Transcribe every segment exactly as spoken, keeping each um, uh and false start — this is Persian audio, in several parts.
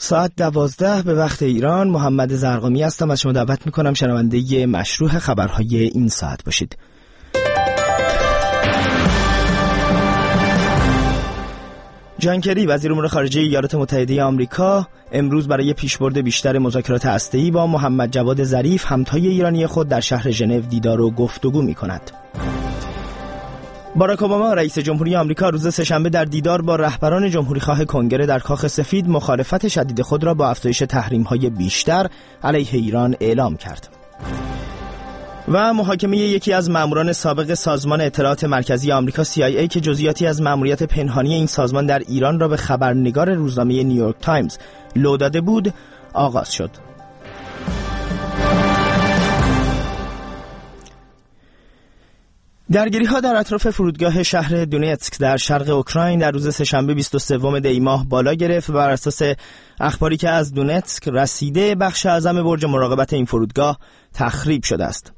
ساعت دوازده به وقت ایران. محمد زرقامی هستم، از شما دعوت میکنم شنونده مشروع خبرهای این ساعت باشید. جان کری وزیر امور خارجه ایالات متحده آمریکا امروز برای پیشبرد بیشتر مذاکرات هسته‌ای با محمد جواد ظریف همتای ایرانی خود در شهر ژنو دیدار و گفتگو می‌کند. باراک اوباما رئیس جمهوری آمریکا روز سه‌شنبه در دیدار با رهبران جمهوری‌خواه کنگره در کاخ سفید مخالفت شدید خود را با افزایش تحریم‌های بیشتر علیه ایران اعلام کرد. و محاکمه یکی از ماموران سابق سازمان اطلاعات مرکزی آمریکا سی آی ای که جزئیاتی از ماموریت پنهانی این سازمان در ایران را به خبرنگار روزنامه نیویورک تایمز لو داده بود آغاز شد. درگیری‌ها در اطراف فرودگاه شهر دونتسک در شرق اوکراین در روز سه‌شنبه بیست و سوم دی ماه بالا گرفت و بر اساس اخباری که از دونتسک رسیده بخش اعظم برج مراقبت این فرودگاه تخریب شده است.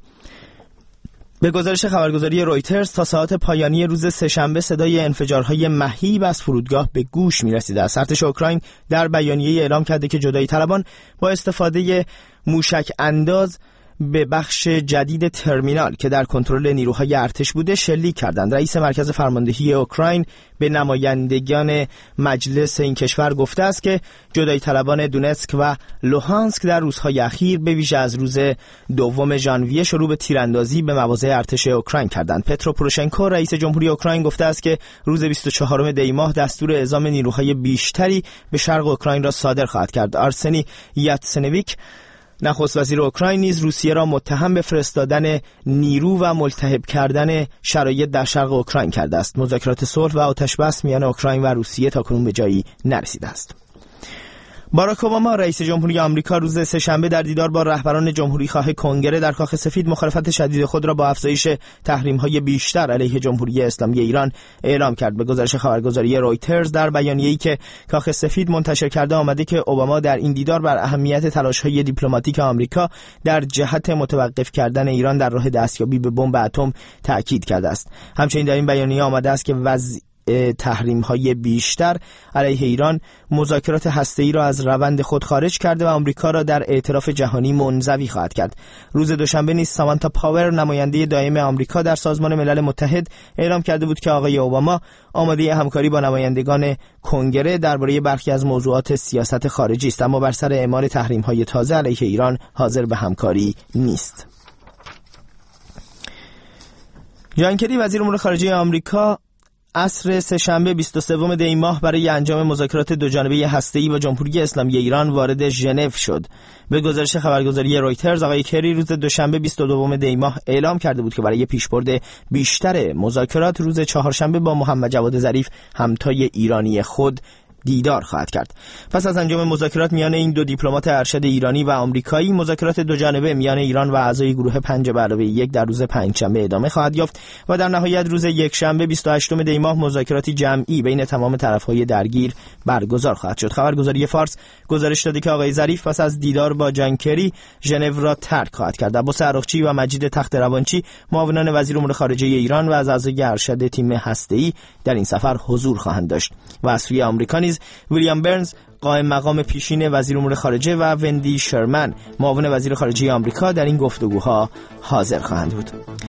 به گزارش خبرگزاری رویترز تا ساعات پایانی روز سه‌شنبه صدای انفجارهای مهیب از فرودگاه به گوش می‌رسیده است. ارتش اوکراین در بیانیه اعلام کرده که جدایی طلبان با استفاده موشک انداز به بخش جدید ترمینال که در کنترل نیروهای ارتش بوده شلیک کردند. رئیس مرکز فرماندهی اوکراین به نمایندگان مجلس این کشور گفته است که جدایی طلبان دونتسک و لوهانسک در روزهای اخیر به ویژه از روز دوم ژانویه شروع به تیراندازی به مواضع ارتش اوکراین کردند. پترو پوروشنکو رئیس جمهوری اوکراین گفته است که روز بیست و چهارم دی ماه دستور اعزام نیروهای بیشتری به شرق اوکراین را صادر خواهد کرد. آرسنی یاتسنویک نخست وزیر اوکراین نیز روسیه را متهم به فرستادن نیرو و ملتهب کردن شرایط در شرق اوکراین کرده است. مذاکرات صلح و آتش‌بس میان اوکراین و روسیه تاکنون به جایی نرسیده است. باراک اوباما رئیس جمهوری آمریکا روز سه‌شنبه در دیدار با رهبران جمهوری‌خواه کنگره در کاخ سفید مخالفت شدید خود را با افزایش تحریم‌های بیشتر علیه جمهوری اسلامی ایران اعلام کرد. به گزارش خبرگزاری رویترز در بیانیه‌ای که کاخ سفید منتشر کرده آمده که اوباما در این دیدار بر اهمیت تلاش‌های دیپلماتیک آمریکا در جهت متوقف کردن ایران در راه دستیابی به بمب اتم تاکید کرده است. همچنین در این بیانیه آمده است که وضع تحریم‌های بیشتر علیه ایران مذاکرات هسته‌ای را از روند خود خارج کرده و آمریکا را در اعتراف جهانی منزوی خواهد کرد. روز دوشنبه نیز سامانتا پاور نماینده دائم آمریکا در سازمان ملل متحد اعلام کرده بود که آقای اوباما آماده همکاری با نمایندگان کنگره درباره برخی از موضوعات سیاست خارجی است، اما بر سر اعمال تحریم‌های تازه علیه ایران حاضر به همکاری نیست. جان کری وزیر امور خارجه آمریکا عصر سه‌شنبه بیست و سوم دی ماه برای انجام مذاکرات دوجانبه هسته‌ای با جمهوری اسلامی ایران وارد ژنو شد. به گزارش خبرگزاری رویترز آقای کری روز دوشنبه بیست و دوم دی ماه اعلام کرده بود که برای پیشبرد بیشتر مذاکرات روز چهارشنبه با محمد جواد ظریف همتای ایرانی خود دیدار خواهد کرد. پس از انجام مذاکرات میان این دو دیپلمات ارشد ایرانی و آمریکایی، مذاکرات دو جانبه میان ایران و اعضای گروه پنج به علاوه یک در روز پنجشنبه ادامه خواهد یافت و در نهایت روز یکشنبه بیست و هشتم دی ماه مذاکراتی جمعی بین تمام طرف‌های درگیر برگزار خواهد شد. خبرگزاری فارس گزارش داده که آقای ظریف پس از دیدار با جان کری ژنو را ترک خواهد کرد. عباس عراقچی و مجید تخت روانچی معاونان وزیر امور خارجه ایران و از اعضای ارشد تیم هسته‌ای در این سفر حضور خواهند داشت و از سوی آمریکا نیز ویلیام برنز قائم مقام پیشین وزیر امور خارجه و وندی شرمن معاون وزیر خارجه آمریکا در این گفتگوها حاضر خواهند بود.